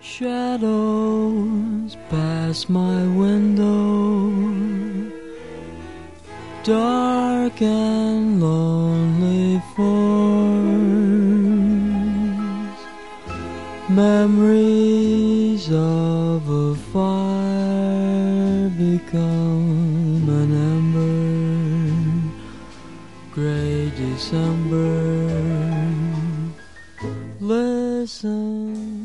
Shadows pass my window, dark and lonely forms, memories of a fire become an ember, gray December. Listen